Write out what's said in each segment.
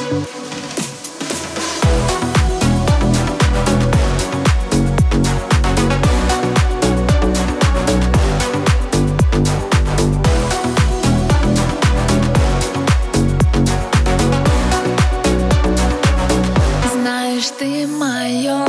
Знаешь, ты мое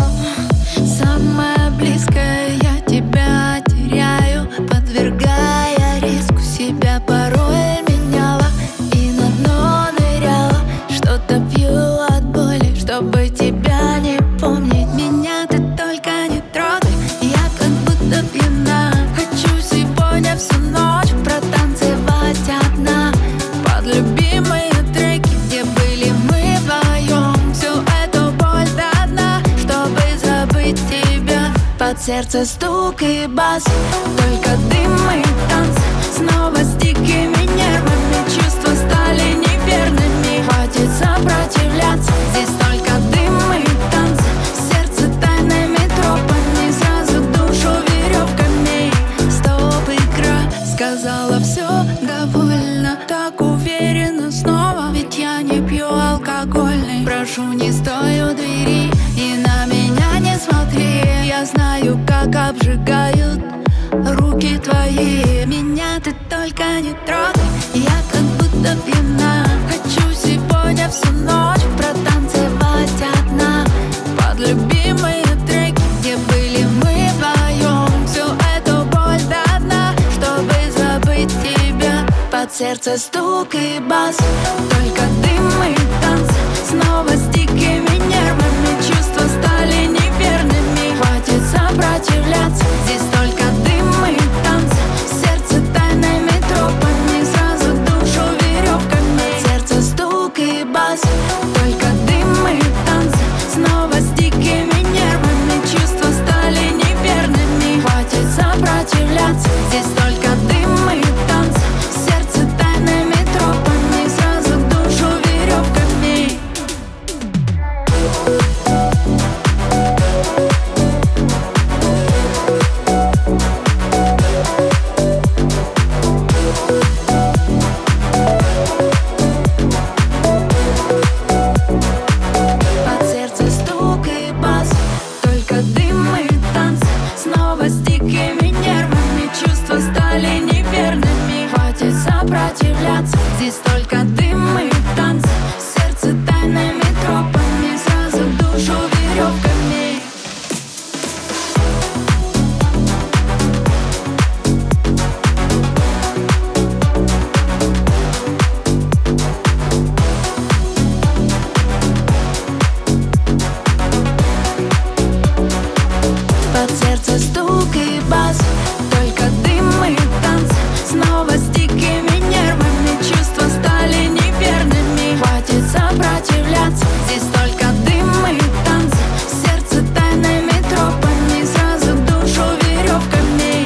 самое близкое, я тебя теряю, подвергая риску себя. Порой меняла и на дно ныряла, что-то пью от боли, чтобы тебя не помнить. Меня ты только не трогай, я как будто пьяна. Хочу сегодня всю ночь протанцевать одна под любимые треки, где были мы вдвоем. Всю эту боль до дна, чтобы забыть тебя. Под сердце стук и бас, только дым и танцы. Снова с дикими нервами чувства стали неверными. Хватит сопротивляться, здесь только дым и танцы. Сердце тайными тропами, сразу душу веревками. Стоп, игра, сказала все довольно. Так уверенно снова, ведь я не пью алкогольный. Прошу, не стой у двери и на меня не смотри. Я знаю, как обжигают руки твои. Меня ты только не трогай, я как будто пьяна. Хочу сегодня всю ночь протанцевать одна под любимые треки, где были мы вдвоем. Всю эту боль до дна, чтобы забыть тебя. Под сердце стук и бас, только дым и танцы. Снова с дикими нервами чувства стали неверными. Хватит сопротивляться, здесь только дым и танцы. Сердце тайными тропами, сразу душу веревками. Сердце стук и бас, только дым и танцы. Снова с дикими нервами чувства стали неверными. Хватит сопротивляться, здесь только дым и танцы. Сердце тайными тропами, сразу душу веревками. Под сердце стук и бас, только дым и танцы. Снова с дикими нервами чувства стали неверными. Хватит сопротивляться, здесь только дым и танцы. Сердце тайными тропами, сразу душу веревками. Под сердце стук и бас, только дым и танцы. Снова с дикими нервами чувства стали неверными. Хватит сопротивляться, здесь только дым и танцы. Сердце тайными тропами, сразу душу веревками.